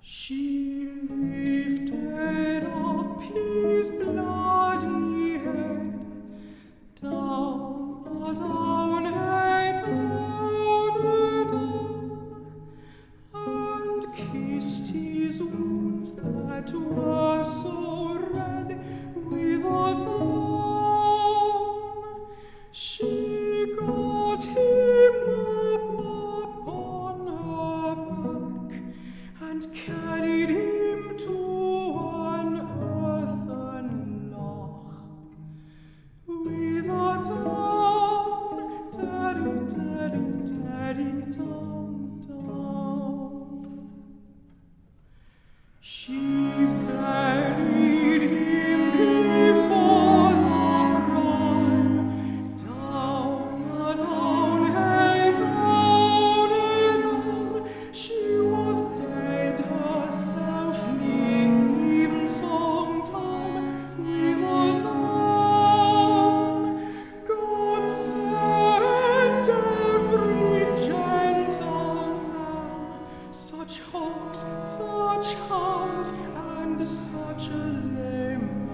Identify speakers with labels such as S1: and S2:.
S1: She lifted up his bloody head, down, down, and kissed his wounds that were so red with a dawn. She got him up upon her back and carried him to an earthen loch with a down, daddy, daddy, daddy, down, down. She buried him before the brine, down, down, down. She was dead herself, even sometime with a dawn. God send every gentleman such hawks, such hounds, and such a lame